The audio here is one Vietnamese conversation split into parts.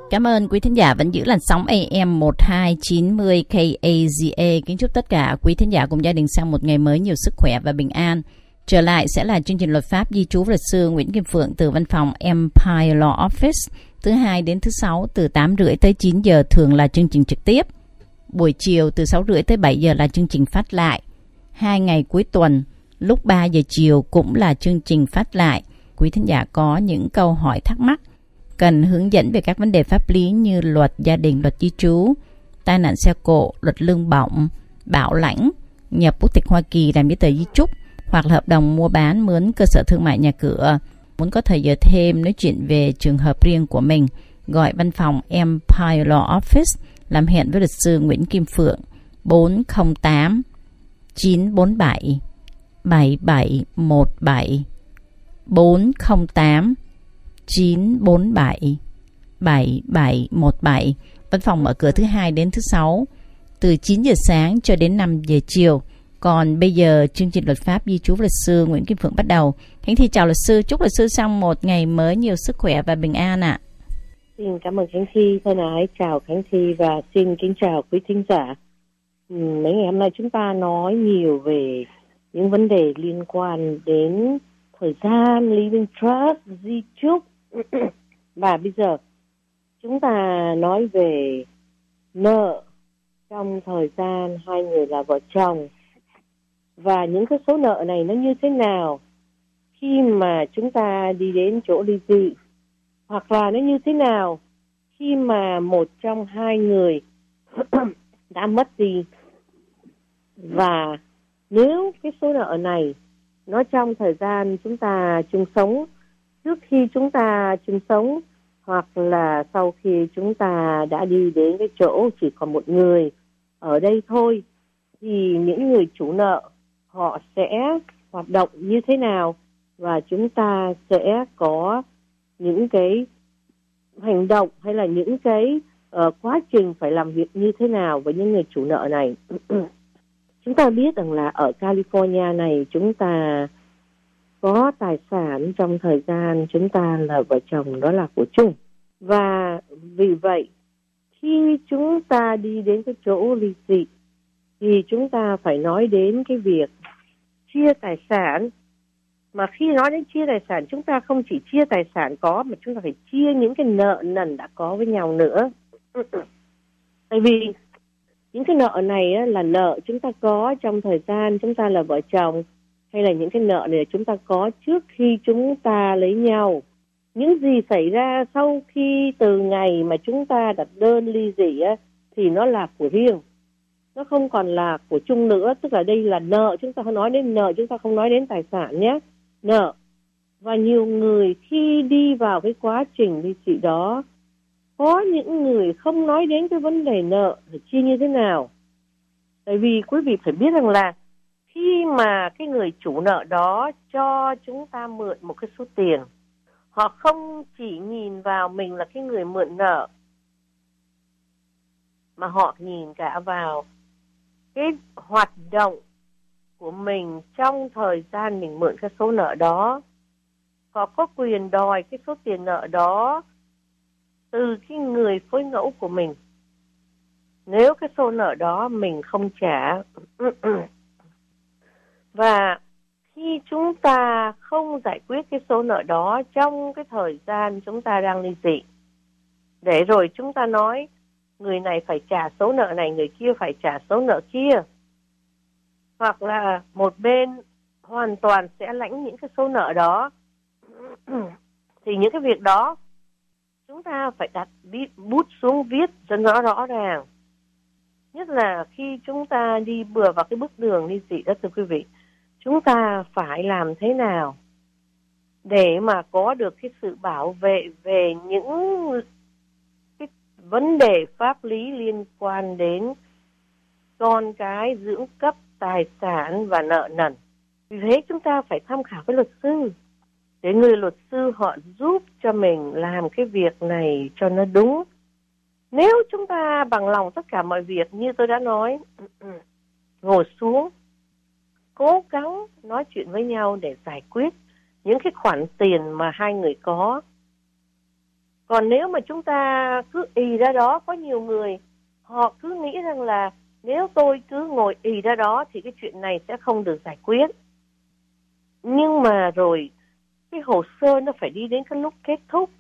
Cảm ơn quý thính giả vẫn giữ làn sóng AM 1290 KAZA. Kính chúc tất cả quý thính giả cùng gia đình sang một ngày mới nhiều sức khỏe và bình an. Trở lại sẽ là chương trình luật pháp di trú luật sư Nguyễn Kim Phượng từ văn phòng Empire Law Office, thứ hai đến thứ sáu từ 8:30 tới 9 giờ thường là chương trình trực tiếp. Buổi chiều từ 6:30 tới 7 giờ là chương trình phát lại. 2 ngày cuối tuần lúc 3 giờ chiều cũng là chương trình phát lại. Quý thính giả có những câu hỏi thắc mắc, cần hướng dẫn về các vấn đề pháp lý như luật gia đình, luật di trú, tai nạn xe cộ, luật lương bổng, bảo lãnh, nhập quốc tịch Hoa Kỳ, làm giấy tờ di chúc, hoặc là hợp đồng mua bán, mướn cơ sở thương mại nhà cửa. Muốn có thời giờ thêm nói chuyện về trường hợp riêng của mình, gọi văn phòng Empire Law Office, làm hẹn với luật sư Nguyễn Kim Phượng 408 947 7717 408 947 7717. Văn phòng mở cửa thứ hai đến thứ sáu từ 9 giờ sáng cho đến 5 giờ chiều. Còn bây giờ chương trình luật pháp di trú luật sư Nguyễn Kim Phượng bắt đầu. Khánh Thi chào luật sư, chúc luật sư xong một ngày mới nhiều sức khỏe và bình an ạ. Xin cảm ơn Khánh Thi, thân ái chào Khánh Thi và xin kính chào quý thính giả. Mấy ngày hôm nay chúng ta nói nhiều về những vấn đề liên quan đến thời gian, living trust, di chúc. Và bây giờ chúng ta nói về nợ trong thời gian hai người là vợ chồng. Và những cái số nợ này nó như thế nào khi mà chúng ta đi đến chỗ ly dị, hoặc là nó như thế nào khi mà một trong hai người đã mất đi. Và nếu cái số nợ này nó trong thời gian chúng ta chung sống, trước khi chúng ta chung sống, hoặc là sau khi chúng ta đã đi đến cái chỗ chỉ còn một người ở đây thôi, thì những người chủ nợ họ sẽ hoạt động như thế nào, và chúng ta sẽ có những cái hành động hay là những cái quá trình phải làm việc như thế nào với những người chủ nợ này. Chúng ta biết rằng là ở California này chúng ta có tài sản trong thời gian chúng ta là vợ chồng, đó là của chung. Và vì vậy khi chúng ta đi đến cái chỗ ly dị thì chúng ta phải nói đến cái việc chia tài sản. Mà khi nói đến chia tài sản, chúng ta không chỉ chia tài sản có, mà chúng ta phải chia những cái nợ nần đã có với nhau nữa. Tại vì những cái nợ này là nợ chúng ta có trong thời gian chúng ta là vợ chồng, hay là những cái nợ này chúng ta có trước khi chúng ta lấy nhau. Những gì xảy ra sau khi từ ngày mà chúng ta đặt đơn ly dị thì nó là của riêng, nó không còn là của chung nữa. Tức là đây là nợ, chúng ta không nói đến nợ, chúng ta không nói đến tài sản nhé, nợ. Và nhiều người khi đi vào cái quá trình ly dị đó, có những người không nói đến cái vấn đề nợ phải chia như thế nào. Tại vì quý vị phải biết rằng là khi mà cái người chủ nợ đó cho chúng ta mượn một cái số tiền, họ không chỉ nhìn vào mình là cái người mượn nợ, mà họ nhìn cả vào cái hoạt động của mình trong thời gian mình mượn cái số nợ đó. Họ có quyền đòi cái số tiền nợ đó từ cái người phối ngẫu của mình nếu cái số nợ đó mình không trả. Và khi chúng ta không giải quyết cái số nợ đó trong cái thời gian chúng ta đang ly dị, để rồi chúng ta nói người này phải trả số nợ này, người kia phải trả số nợ kia, hoặc là một bên hoàn toàn sẽ lãnh những cái số nợ đó, thì những cái việc đó chúng ta phải đặt bút xuống viết cho nó rõ ràng. Nhất là khi chúng ta đi bừa vào cái bước đường ly dị đó, thưa quý vị, chúng ta phải làm thế nào để mà có được cái sự bảo vệ về những cái vấn đề pháp lý liên quan đến con cái, dưỡng cấp, tài sản và nợ nần. Vì thế chúng ta phải tham khảo với luật sư, để người luật sư họ giúp cho mình làm cái việc này cho nó đúng. Nếu chúng ta bằng lòng tất cả mọi việc như tôi đã nói, ngồi xuống, cố gắng nói chuyện với nhau để giải quyết những cái khoản tiền mà hai người có, Còn nếu mà chúng ta cứ ì ra đó, có nhiều người họ cứ nghĩ rằng là nếu tôi cứ ngồi ì ra đó thì cái chuyện này sẽ không được giải quyết. Nhưng mà rồi cái hồ sơ nó phải đi đến cái lúc kết thúc.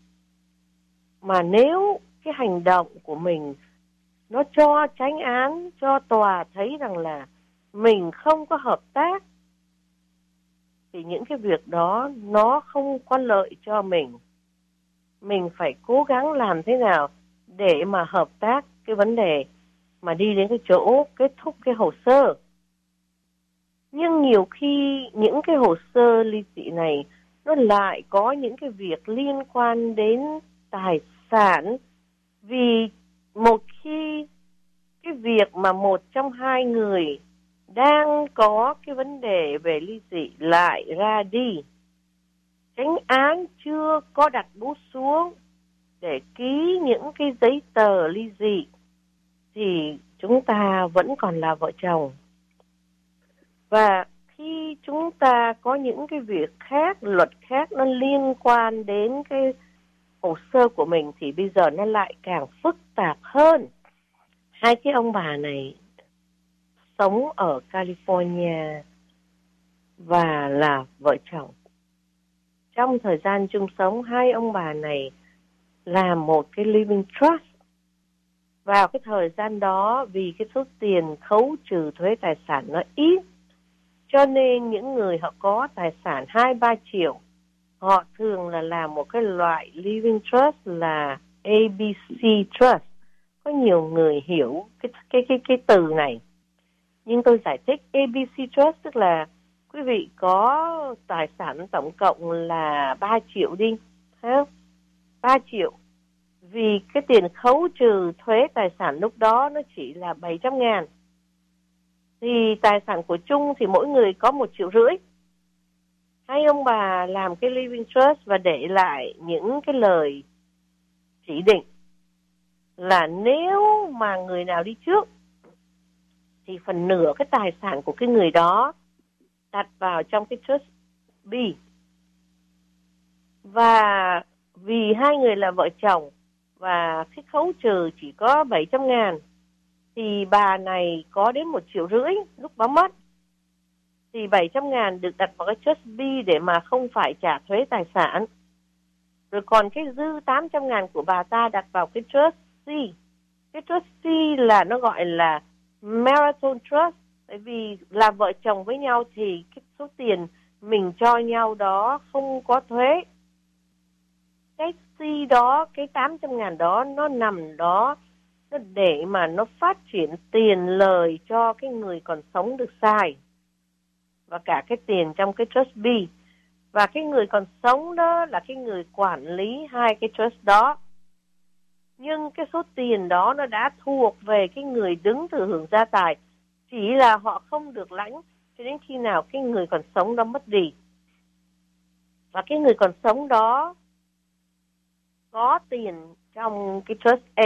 Mà nếu cái hành động của mình nó cho chánh án, cho tòa thấy rằng là mình không có hợp tác, thì những cái việc đó nó không có lợi cho mình. Mình phải cố gắng làm thế nào để mà hợp tác cái vấn đề mà đi đến cái chỗ kết thúc cái hồ sơ. Nhưng nhiều khi những cái hồ sơ ly dị này nó lại có những cái việc liên quan đến tài sản. Vì một khi cái việc mà một trong hai người đang có cái vấn đề về ly dị lại ra đi, chánh án chưa có đặt bút xuống để ký những cái giấy tờ ly dị, thì chúng ta vẫn còn là vợ chồng. Và khi chúng ta có những cái việc khác, luật khác nó liên quan đến cái hồ sơ của mình thì bây giờ nó lại càng phức tạp hơn. Hai cái ông bà này sống ở California và là vợ chồng. Trong thời gian chung sống, hai ông bà này làm một cái living trust. Vào cái thời gian đó, vì cái số tiền khấu trừ thuế tài sản nó ít, cho nên những người họ có tài sản 2-3 triệu, họ thường là làm một cái loại living trust là ABC Trust. Có nhiều người hiểu cái từ này, nhưng tôi giải thích. ABC Trust tức là quý vị có tài sản tổng cộng là 3 triệu đi, ha? 3 triệu. Vì cái tiền khấu trừ thuế tài sản lúc đó nó chỉ là 700.000. Thì tài sản của chung thì mỗi người có 1,5 triệu. Hai ông bà làm cái living trust và để lại những cái lời chỉ định là nếu mà người nào đi trước thì phần nửa cái tài sản của cái người đó đặt vào trong cái trust B. Và vì hai người là vợ chồng và cái khấu trừ chỉ có 700.000 thì bà này có đến 1,5 triệu lúc bà mất. Thì 700.000 được đặt vào cái trust B để mà không phải trả thuế tài sản. Rồi còn cái dư 800.000 của bà ta đặt vào cái trust C. Cái trust C là nó gọi là marital trust. Bởi vì là vợ chồng với nhau thì cái số tiền mình cho nhau đó không có thuế. Cái C đó, cái 800.000 đó nó nằm đó nó để mà nó phát triển tiền lời cho cái người còn sống được xài. Và cả cái tiền trong cái trust B. Và cái người còn sống đó là cái người quản lý hai cái trust đó. Nhưng cái số tiền đó nó đã thuộc về cái người đứng thừa hưởng gia tài. Chỉ là họ không được lãnh cho đến khi nào cái người còn sống đó mất đi. Và cái người còn sống đó có tiền trong cái trust A.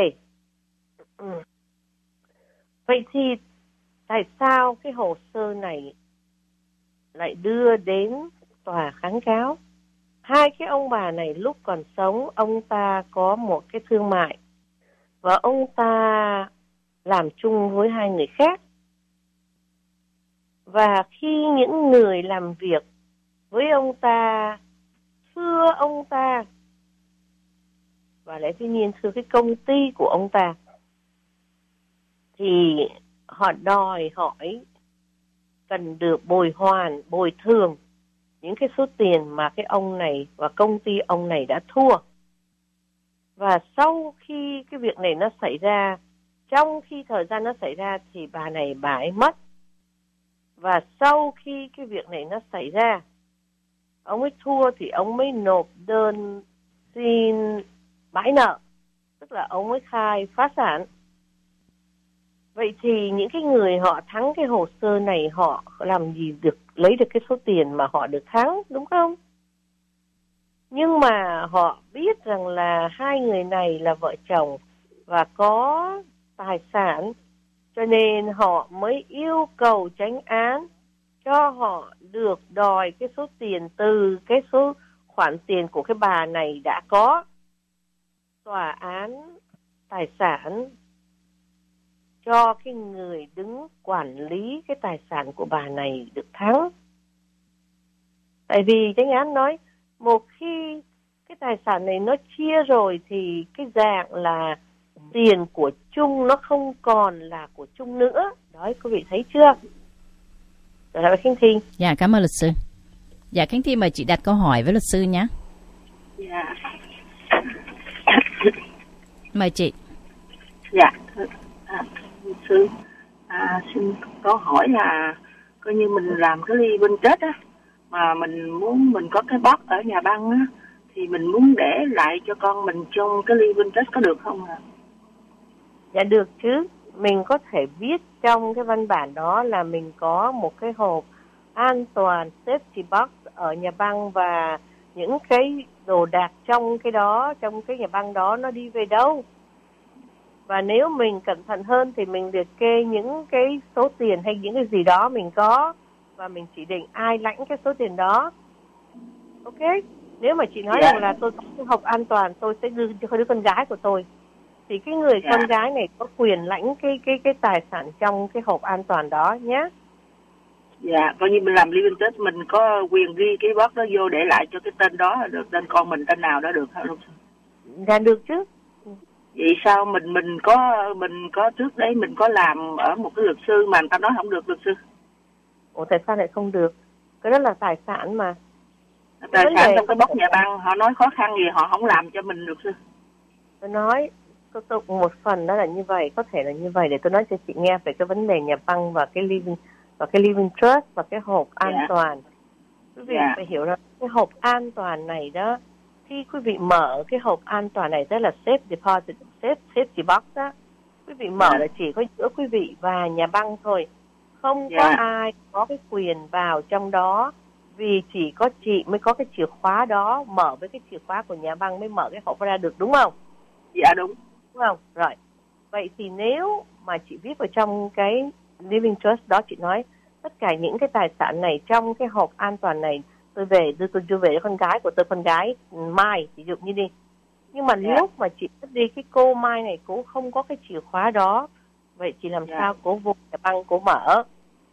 Vậy thì tại sao cái hồ sơ này lại đưa đến tòa kháng cáo? Hai cái ông bà này lúc còn sống, ông ta có một cái thương mại và ông ta làm chung với hai người khác. Và khi những người làm việc với ông ta thưa ông ta, và lẽ tuy nhiên thưa cái công ty của ông ta, thì họ đòi hỏi cần được bồi thường những cái số tiền mà cái ông này và công ty ông này đã thua. Và sau khi cái việc này nó xảy ra, trong khi thời gian nó xảy ra thì bà này bà ấy mất. Và sau khi cái việc này nó xảy ra, ông ấy thua thì ông mới nộp đơn xin bãi nợ, tức là ông ấy khai phá sản. Vậy thì những cái người họ thắng cái hồ sơ này họ làm gì được lấy được cái số tiền mà họ được thắng, đúng không? Nhưng mà họ biết rằng là hai người này là vợ chồng và có tài sản, cho nên họ mới yêu cầu chánh án cho họ được đòi cái số tiền từ cái số khoản tiền của cái bà này đã có. tòa án tài sản cho cái người đứng quản lý cái tài sản của bà này được thắng. Tại vì chánh án nói một khi cái tài sản này nó chia rồi thì cái dạng là tiền của chung nó không còn là của chung nữa. Đó, quý vị thấy chưa? Rồi lại Khánh Thi. Dạ, cảm ơn luật sư. Dạ, Khánh Thi mời chị đặt câu hỏi với luật sư nhé. Dạ. Mời chị. Dạ, luật sư, xin câu hỏi là coi như mình làm cái living trust á, mà mình có cái box ở nhà băng á, thì mình muốn để lại cho con mình trong cái living trust có được không ạ? Dạ được chứ. Mình có thể viết trong cái văn bản đó là mình có một cái hộp an toàn safety box ở nhà băng, và những cái đồ đạc trong cái đó, trong cái nhà băng đó nó đi về đâu. Và nếu mình cẩn thận hơn thì mình liệt kê những cái số tiền hay những cái gì đó mình có, và mình chỉ định ai lãnh cái số tiền đó. Ok. Nếu mà chị nói rằng là tôi có cái hộp an toàn, tôi sẽ đưa cho đứa con gái của tôi, thì cái người con gái này có quyền lãnh cái tài sản trong cái hộp an toàn đó nhé. Dạ, coi như mình làm living trust mình có quyền ghi cái box đó vô để lại cho cái tên đó, được tên con mình tên nào đó được không? Dạ được chứ. Vậy sao mình có trước đấy mình có làm ở một cái luật sư mà người ta nói không được luật sư? Ủa tại sao lại không được? Cái đó là tài sản mà. Tài sản trong cái box nhà băng, họ nói khó khăn gì họ không làm cho mình luật sư. Tôi nói một phần đó là như vậy, có thể là như vậy, để tôi nói cho chị nghe về cái vấn đề nhà băng và cái living trust và cái hộp an toàn. Quý vị phải hiểu rằng cái hộp an toàn này đó, khi quý vị mở cái hộp an toàn này, tức là safe deposit, safety box đó, quý vị mở là chỉ có giữa quý vị và nhà băng thôi, không có ai có cái quyền vào trong đó, vì chỉ có chị mới có cái chìa khóa đó, mở với cái chìa khóa của nhà băng mới mở cái hộp ra được, đúng không? Dạ đúng không? Rồi. Vậy thì nếu mà chị viết vào trong cái living trust đó, chị nói tất cả những cái tài sản này trong cái hộp an toàn này tôi đưa về cho con gái của tôi, con gái Mai ví dụ như đi. Nhưng mà lúc mà chị cất đi, cái cô Mai này cũng không có cái chìa khóa đó, vậy chị làm sao cô vô nhà băng cô mở?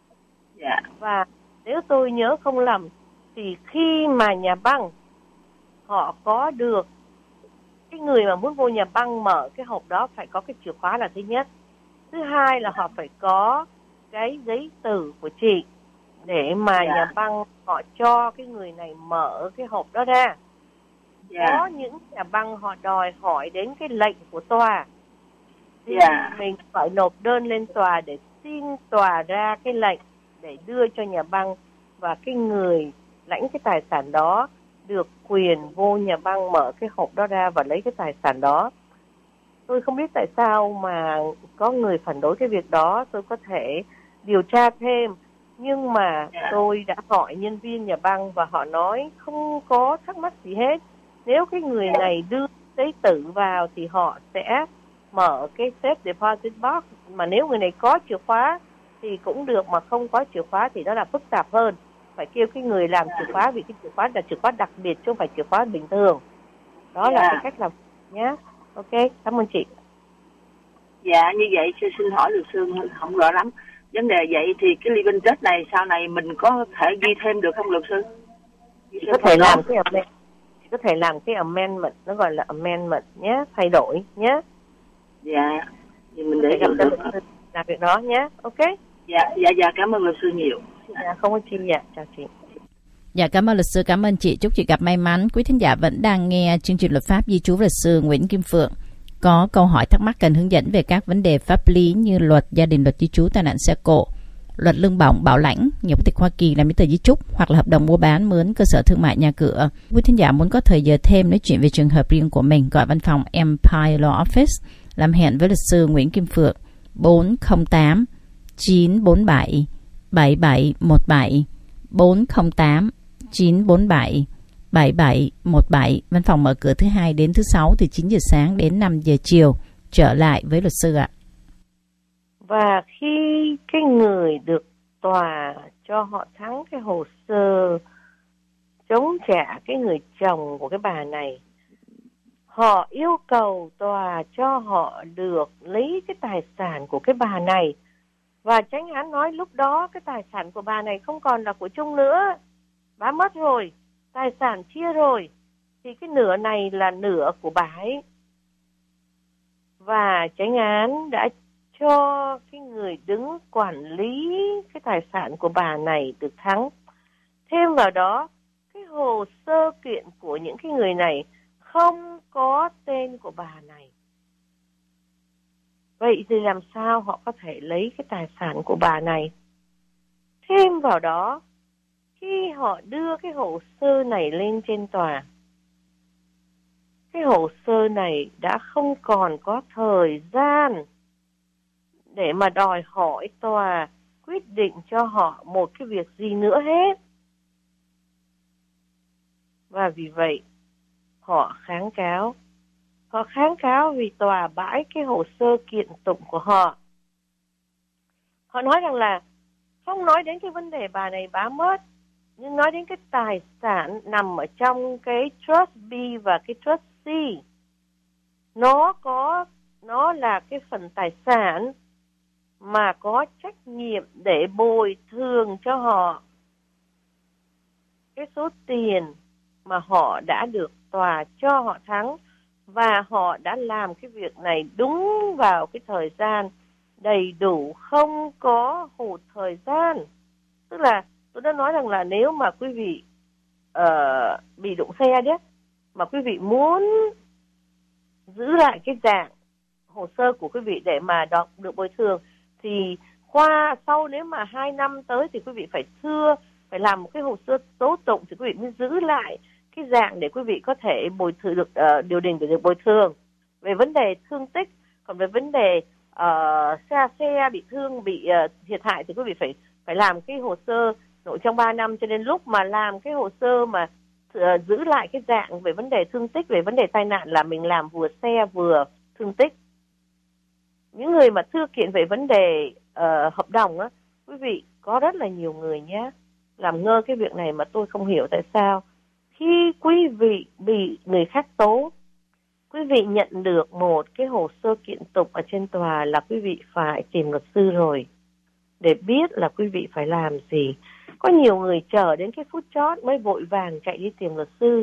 Và nếu tôi nhớ không lầm thì khi mà nhà băng họ có được, cái người mà muốn vô nhà băng mở cái hộp đó phải có cái chìa khóa là thứ nhất. Thứ hai là họ phải có cái giấy tờ của chị để mà nhà băng họ cho cái người này mở cái hộp đó ra. Có những nhà băng họ đòi hỏi đến cái lệnh của tòa, thì mình phải nộp đơn lên tòa để xin tòa ra cái lệnh để đưa cho nhà băng, và cái người lãnh cái tài sản đó được quyền vô nhà băng mở cái hộp đó ra và lấy cái tài sản đó. Tôi không biết tại sao mà có người phản đối cái việc đó, tôi có thể điều tra thêm, nhưng mà tôi đã hỏi nhân viên nhà băng và họ nói không có thắc mắc gì hết. Nếu cái người này đưa giấy tờ vào thì họ sẽ mở cái safe deposit box, mà nếu người này có chìa khóa thì cũng được, mà không có chìa khóa thì đó là phức tạp hơn. Phải kêu cái người làm chìa khóa, vì cái chìa khóa là chìa khóa đặc biệt chứ không phải chìa khóa bình thường. Đó là cái cách làm nhé. Ok, cảm ơn chị. Dạ, như vậy xin hỏi luật sư không rõ lắm. Vấn đề vậy thì cái living trust này sau này mình có thể ghi thêm được không luật sư? Có thể làm cái amendment, nó gọi là amendment nhé, thay đổi nhé. Dạ, thì mình để gặp được làm việc đó nhé. Ok. Dạ, cảm ơn luật sư nhiều. Dạ, không có chi. Dạ, chào chị. Dạ, cảm ơn luật sư, cảm ơn chị. Chúc chị gặp may mắn. Quý thính giả vẫn đang nghe chương trình Luật pháp di trú luật sư Nguyễn Kim Phượng. Có câu hỏi thắc mắc cần hướng dẫn về các vấn đề pháp lý như luật gia đình, luật di trú, tai nạn xe cộ, luật lương bổng, bảo lãnh, nhiều quốc tịch Hoa Kỳ, làm giấy tờ di trúc, hoặc là hợp đồng mua bán, mướn cơ sở thương mại, nhà cửa. Quý thính giả muốn có thời giờ thêm nói chuyện về trường hợp riêng của mình, gọi văn phòng Empire Law Office, làm hẹn với luật sư Nguyễn Kim Phượng 408 947 7717 408 947 7717. Văn phòng mở cửa thứ Hai đến thứ Sáu từ 9 giờ sáng đến 5 giờ chiều. Trở lại với luật sư ạ. Và khi cái người được tòa cho họ thắng cái hồ sơ chống trả cái người chồng của cái bà này, họ yêu cầu tòa cho họ được lấy cái tài sản của cái bà này. Và chánh án nói lúc đó cái tài sản của bà này không còn là của Trung nữa. Bà mất rồi, tài sản chia rồi, thì cái nửa này là nửa của bà ấy. Và chánh án đã cho cái người đứng quản lý cái tài sản của bà này được thắng. Thêm vào đó, cái hồ sơ kiện của những cái người này không có tên của bà này. Vậy thì làm sao họ có thể lấy cái tài sản của bà này? Thêm vào đó, khi họ đưa cái hồ sơ này lên trên tòa, cái hồ sơ này đã không còn có thời gian để mà đòi hỏi tòa quyết định cho họ một cái việc gì nữa hết. Và vì vậy, họ kháng cáo. Họ kháng cáo vì tòa bãi cái hồ sơ kiện tụng của họ. Họ nói rằng là không nói đến cái vấn đề bà này bá mất, nhưng nói đến cái tài sản nằm ở trong cái Trust B và cái Trust C. Nó là cái phần tài sản mà có trách nhiệm để bồi thường cho họ cái số tiền mà họ đã được tòa cho họ thắng, và họ đã làm cái việc này đúng vào cái thời gian đầy đủ, không có hụt thời gian. Tức là tôi đã nói rằng là nếu mà quý vị bị đụng xe đấy, mà quý vị muốn giữ lại cái dạng hồ sơ của quý vị để mà được bồi thường, thì sau nếu mà 2 năm tới thì quý vị phải làm một cái hồ sơ tố tụng, thì quý vị mới giữ lại cái dạng để quý vị có thể bồi thường được, điều đình để được bồi thường về vấn đề thương tích. Còn về vấn đề xe bị thương, bị thiệt hại thì quý vị phải làm cái hồ sơ nội trong 3 năm. Cho nên lúc mà làm cái hồ sơ mà giữ lại cái dạng về vấn đề thương tích, về vấn đề tai nạn, là mình làm vừa xe vừa thương tích. Những người mà thư kiện về vấn đề hợp đồng á, quý vị, có rất là nhiều người nhé làm ngơ cái việc này mà tôi không hiểu tại sao. Khi quý vị bị người khác tố, quý vị nhận được một cái hồ sơ kiện tụng ở trên tòa là quý vị phải tìm luật sư rồi, để biết là quý vị phải làm gì. Có nhiều người chờ đến cái phút chót mới vội vàng chạy đi tìm luật sư.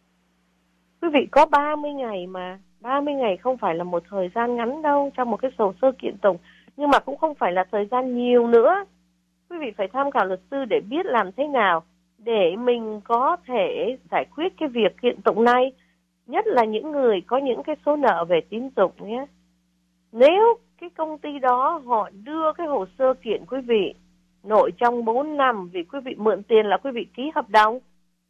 Quý vị có 30 ngày mà, 30 ngày không phải là một thời gian ngắn đâu trong một cái hồ sơ kiện tụng, nhưng mà cũng không phải là thời gian nhiều nữa. Quý vị phải tham khảo luật sư để biết làm thế nào để mình có thể giải quyết cái việc kiện tụng này, nhất là những người có những cái số nợ về tín dụng nhé. Nếu cái công ty đó họ đưa cái hồ sơ kiện quý vị nội trong 4 năm vì quý vị mượn tiền là quý vị ký hợp đồng,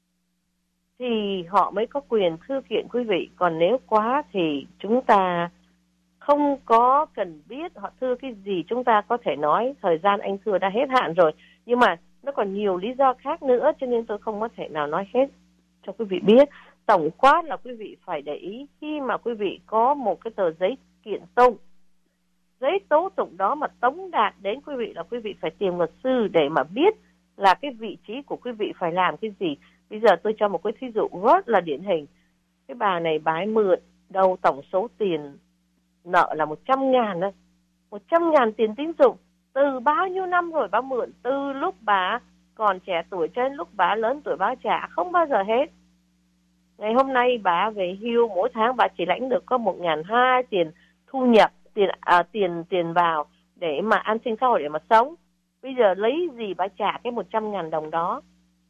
thì họ mới có quyền thư kiện quý vị. Còn nếu quá thì chúng ta không có cần biết họ thư cái gì, chúng ta có thể nói thời gian anh thưa đã hết hạn rồi. Nhưng mà nó còn nhiều lý do khác nữa, cho nên tôi không có thể nào nói hết cho quý vị biết. Tổng quát là quý vị phải để ý khi mà quý vị có một cái tờ giấy kiện tụng, giấy tố tụng đó mà tống đạt đến quý vị, là quý vị phải tìm luật sư để mà biết là cái vị trí của quý vị phải làm cái gì. Bây giờ tôi cho một cái thí dụ rất là điển hình. Cái bà này bà ấy mượn đâu tổng số tiền nợ là 100.000 đấy. 100.000 tiền tín dụng. Từ bao nhiêu năm rồi bà mượn, từ lúc bà còn trẻ tuổi cho đến lúc bà lớn tuổi bà trả không bao giờ hết. Ngày hôm nay bà về hưu, mỗi tháng bà chỉ lãnh được có 1.200 tiền thu nhập, tiền vào để mà an sinh xã hội, để mà sống. Bây giờ lấy gì bà trả cái 100.000 đồng đó?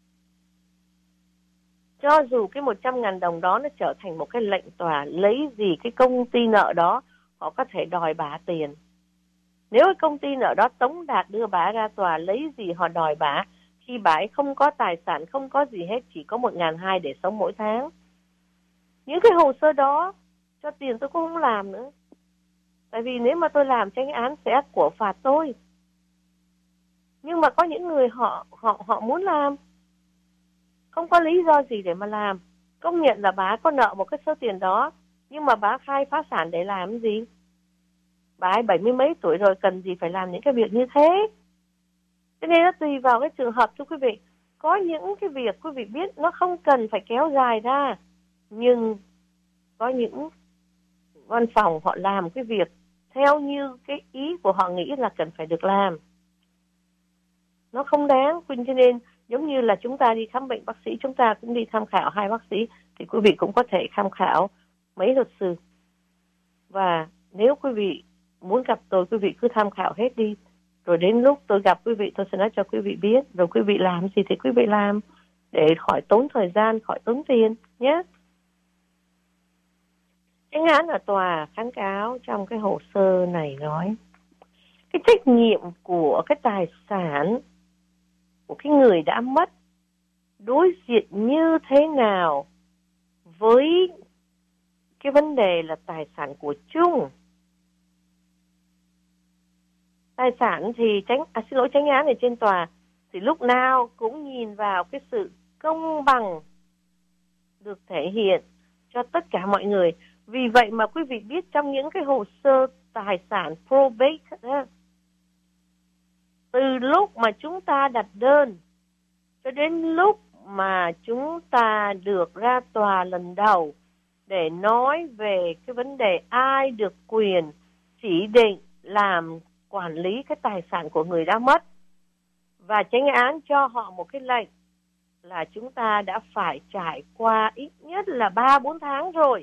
Cho dù cái 100.000 đồng đó nó trở thành một cái lệnh tòa, lấy gì cái công ty nợ đó họ có thể đòi bà tiền. Nếu cái công ty nợ đó tống đạt đưa bà ra tòa, lấy gì họ đòi bà khi bà ấy không có tài sản, không có gì hết, chỉ có 1.200 để sống mỗi tháng. Những cái hồ sơ đó cho tiền tôi cũng không làm nữa. Tại vì nếu mà tôi làm, chánh án sẽ của phạt tôi. Nhưng mà có những người họ muốn làm, không có lý do gì để mà làm. Công nhận là bà có nợ một cái số tiền đó, nhưng mà bà khai phá sản để làm gì? Bà ấy 70 mấy tuổi rồi, cần gì phải làm những cái việc như thế? Cho nên nó tùy vào cái trường hợp, thưa quý vị. Có những cái việc quý vị biết nó không cần phải kéo dài ra, nhưng có những văn phòng họ làm cái việc theo như cái ý của họ nghĩ là cần phải được làm. Nó không đáng. Cho nên giống như là chúng ta đi khám bệnh bác sĩ, chúng ta cũng đi tham khảo 2 bác sĩ, thì quý vị cũng có thể tham khảo mấy luật sư. Và nếu quý vị muốn gặp tôi, quý vị cứ tham khảo hết đi. Rồi đến lúc tôi gặp quý vị, tôi sẽ nói cho quý vị biết. Rồi quý vị làm gì thì quý vị làm, để khỏi tốn thời gian, khỏi tốn tiền nhé. Chánh án ở tòa kháng cáo trong cái hồ sơ này nói cái trách nhiệm của cái tài sản của cái người đã mất đối diện như thế nào với cái vấn đề là tài sản của chung. Tài sản thì chánh án ở trên tòa thì lúc nào cũng nhìn vào cái sự công bằng được thể hiện cho tất cả mọi người. Vì vậy mà quý vị biết trong những cái hồ sơ tài sản probate đó, từ lúc mà chúng ta đặt đơn cho đến lúc mà chúng ta được ra tòa lần đầu để nói về cái vấn đề ai được quyền chỉ định làm quản lý cái tài sản của người đã mất, và chánh án cho họ một cái lệnh là chúng ta đã phải trải qua ít nhất là 3-4 tháng rồi.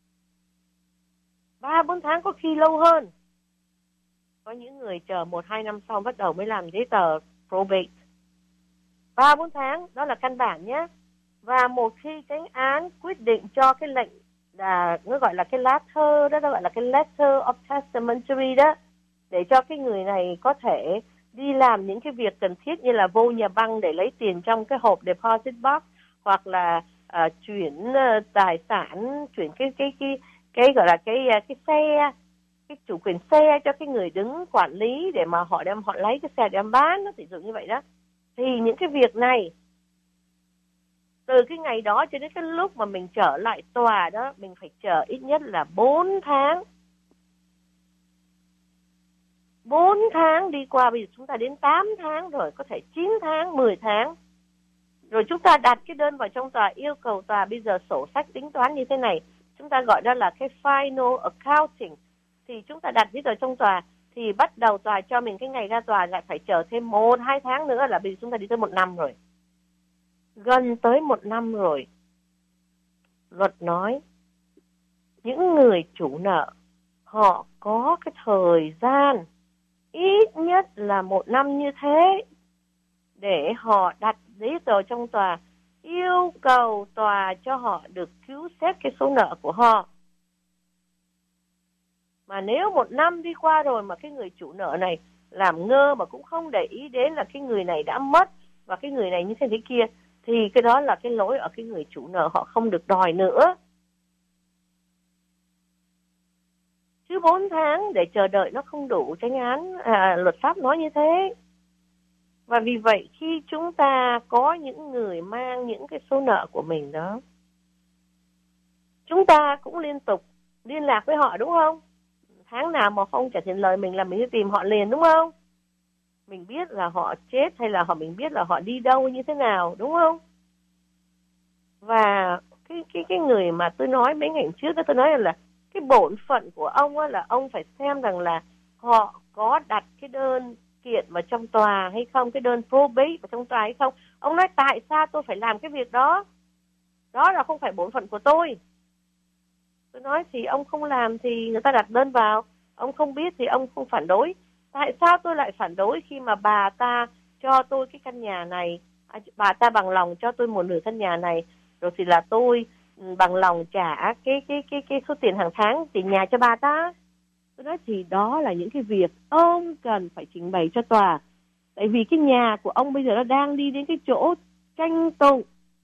3-4 tháng, có khi lâu hơn. Có những người chờ 1-2 năm sau bắt đầu mới làm giấy tờ probate. 3-4 tháng, đó là căn bản nhé. Và một khi chánh án quyết định cho cái lệnh là nó gọi là cái letter đó, nó gọi là cái letter of testamentary đó, để cho cái người này có thể đi làm những cái việc cần thiết như là vô nhà băng để lấy tiền trong cái hộp deposit box, hoặc là chuyển tài sản, chuyển cái gọi là cái xe, cái chủ quyền xe cho cái người đứng quản lý để mà họ lấy cái xe đem bán, nó sử dụng như vậy đó. Thì những cái việc này từ cái ngày đó cho đến cái lúc mà mình trở lại tòa đó, mình phải chờ ít nhất là 4 tháng. 4 tháng đi qua, bây giờ chúng ta đến 8 tháng rồi, có thể 9 tháng, 10 tháng. Rồi chúng ta đặt cái đơn vào trong tòa, yêu cầu tòa bây giờ sổ sách tính toán như thế này. Chúng ta gọi đó là cái final accounting. Thì chúng ta đặt giấy tờ trong tòa, thì bắt đầu tòa cho mình cái ngày ra tòa lại phải chờ thêm 1-2 tháng nữa, là bây giờ chúng ta đi tới 1 năm rồi. Gần tới 1 năm rồi. Luật nói những người chủ nợ họ có cái thời gian ít nhất là 1 năm như thế để họ đặt giấy tờ trong tòa, yêu cầu tòa cho họ được cứu xét cái số nợ của họ. Mà nếu 1 năm đi qua rồi mà cái người chủ nợ này làm ngơ mà cũng không để ý đến là cái người này đã mất và cái người này như thế kia, thì cái đó là cái lỗi ở cái người chủ nợ, họ không được đòi nữa. Chứ 4 tháng để chờ đợi nó không đủ, chánh án luật pháp nói như thế. Và vì vậy khi chúng ta có những người mang những cái số nợ của mình đó, chúng ta cũng liên tục liên lạc với họ, đúng không? Tháng nào mà không trả tiền lời mình là mình đi tìm họ liền, đúng không? Mình biết là họ chết hay là mình biết là họ đi đâu như thế nào, đúng không? Và cái người mà tôi nói mấy ngày trước đó, tôi nói là cái bổn phận của ông là ông phải xem rằng là họ có đặt cái đơn kiện vào trong tòa hay không, cái đơn probate vào trong tòa hay không. Ông nói tại sao tôi phải làm cái việc đó? Đó là không phải bổn phận của tôi. Tôi nói thì ông không làm thì người ta đặt đơn vào, ông không biết thì ông không phản đối. Tại sao tôi lại phản đối khi mà bà ta cho tôi cái căn nhà này, bà ta bằng lòng cho tôi 1/2 căn nhà này, rồi thì là tôi bằng lòng trả cái số tiền hàng tháng tiền nhà cho bà ta. Tôi nói thì đó là những cái việc ông cần phải trình bày cho tòa. Tại vì cái nhà của ông bây giờ nó đang đi đến cái chỗ tranh tụng.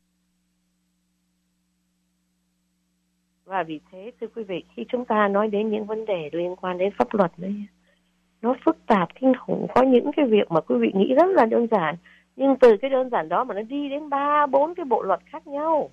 Và vì thế thưa quý vị, khi chúng ta nói đến những vấn đề liên quan đến pháp luật đấy, nó phức tạp kinh khủng. Có những cái việc mà quý vị nghĩ rất là đơn giản, nhưng từ cái đơn giản đó mà nó đi đến 3-4 cái bộ luật khác nhau.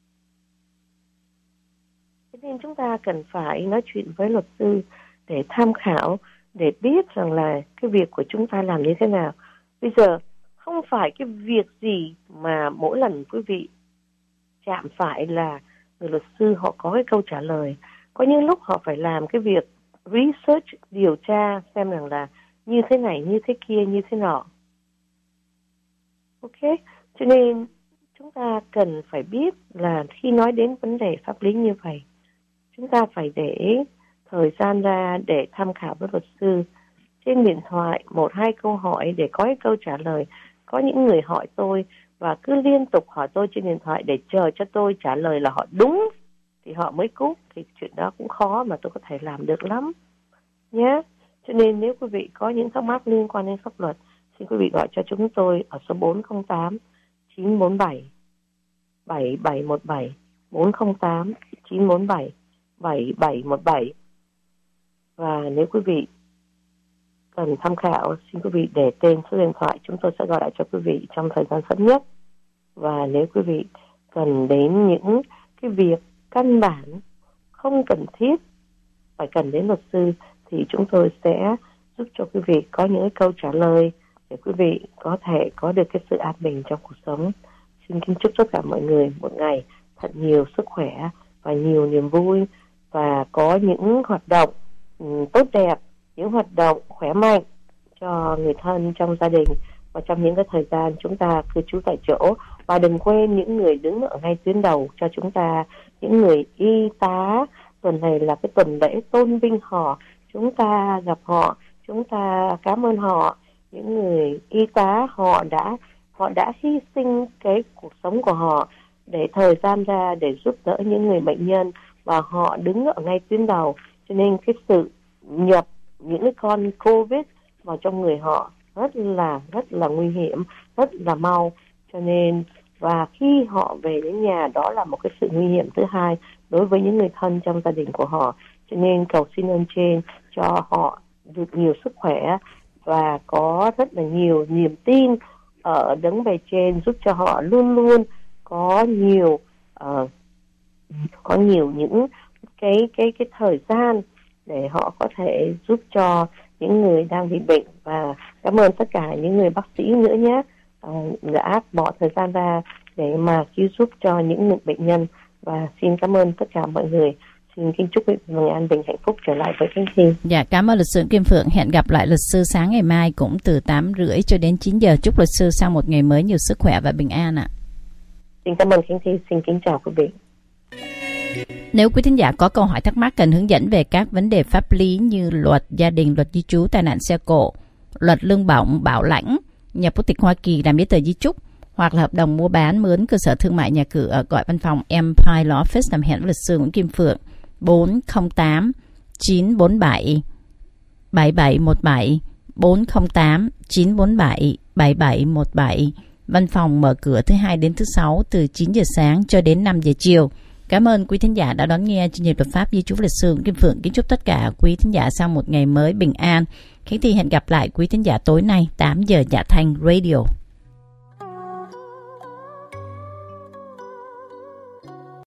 Thế nên chúng ta cần phải nói chuyện với luật sư để tham khảo, để biết rằng là cái việc của chúng ta làm như thế nào. Bây giờ không phải cái việc gì mà mỗi lần quý vị chạm phải là người luật sư họ có cái câu trả lời. Có những lúc họ phải làm cái việc research, điều tra xem rằng là như thế này, như thế kia, như thế nọ. Ok, cho nên chúng ta cần phải biết là khi nói đến vấn đề pháp lý như vậy, chúng ta phải để thời gian ra để tham khảo với luật sư. Trên điện thoại 1-2 câu hỏi để có cái câu trả lời. Có những người hỏi tôi và cứ liên tục hỏi tôi trên điện thoại để chờ cho tôi trả lời là họ đúng thì họ mới cúp. Thì chuyện đó cũng khó mà tôi có thể làm được lắm nhé. Cho nên nếu quý vị có những thắc mắc liên quan đến pháp luật, xin quý vị gọi cho chúng tôi ở số 408 947 7717, 408 947 7717. Và nếu quý vị cần tham khảo, xin quý vị để tên, số điện thoại, chúng tôi sẽ gọi lại cho quý vị trong thời gian sớm nhất. Và nếu quý vị cần đến những cái việc căn bản không cần thiết phải cần đến luật sư thì chúng tôi sẽ giúp cho quý vị có những câu trả lời để quý vị có thể có được cái sự an bình trong cuộc sống. Xin kính chúc tất cả mọi người một ngày thật nhiều sức khỏe và nhiều niềm vui, và có những hoạt động tốt đẹp, những hoạt động khỏe mạnh cho người thân trong gia đình và trong những cái thời gian chúng ta cư trú tại chỗ. Và đừng quên những người đứng ở ngay tuyến đầu cho chúng ta, những người y tá. Tuần này là cái tuần lễ tôn vinh họ, chúng ta gặp họ, chúng ta cảm ơn họ. Những người y tá họ đã hy sinh cái cuộc sống của họ để thời gian ra để giúp đỡ những người bệnh nhân, và họ đứng ở ngay tuyến đầu. Cho nên cái sự nhập những cái con COVID vào trong người họ rất là nguy hiểm, rất là mau. Cho nên và khi họ về đến nhà, đó là một cái sự nguy hiểm thứ hai đối với những người thân trong gia đình của họ. Cho nên cầu xin ơn trên cho họ được nhiều sức khỏe và có rất là nhiều niềm tin ở đấng bề trên, giúp cho họ luôn luôn có nhiều những cái thời gian để họ có thể giúp cho những người đang bị bệnh. Và cảm ơn tất cả những người bác sĩ nữa nhé, đã bỏ thời gian ra để mà cứu giúp cho những bệnh nhân. Và xin cảm ơn tất cả mọi người. Xin kính chúc quý vị an bình hạnh phúc trở lại với Khánh Thi. Dạ, cảm ơn luật sư Kim Phượng. Hẹn gặp lại luật sư sáng ngày mai cũng từ 8:30 cho đến 9 giờ. Chúc luật sư sang một ngày mới nhiều sức khỏe và bình an ạ. Xin cảm ơn Khánh Thi. Xin kính chào quý vị. Nếu quý thính giả có câu hỏi thắc mắc cần hướng dẫn về các vấn đề pháp lý như luật gia đình, luật di trú, tai nạn xe cộ, luật lương bổng, bảo lãnh, nhập quốc tịch Hoa Kỳ, làm giấy tờ di chúc, hoặc là hợp đồng mua bán, mướn cơ sở thương mại, nhà cửa, gọi văn phòng Empire Law Office làm hẹn với luật sư Nguyễn Kim Phượng 408 947 7717, 408 947 7717. Văn phòng mở cửa thứ Hai đến thứ Sáu từ 9 giờ sáng cho đến 5 giờ chiều. Cảm ơn quý thính giả đã đón nghe chương trình luật pháp di trú luật sư Nguyễn Kim Phượng. Kính chúc tất cả quý thính giả sau một ngày mới bình an. Khánh Thi hẹn gặp lại quý thính giả tối nay 8 giờ Dạ Thanh Radio.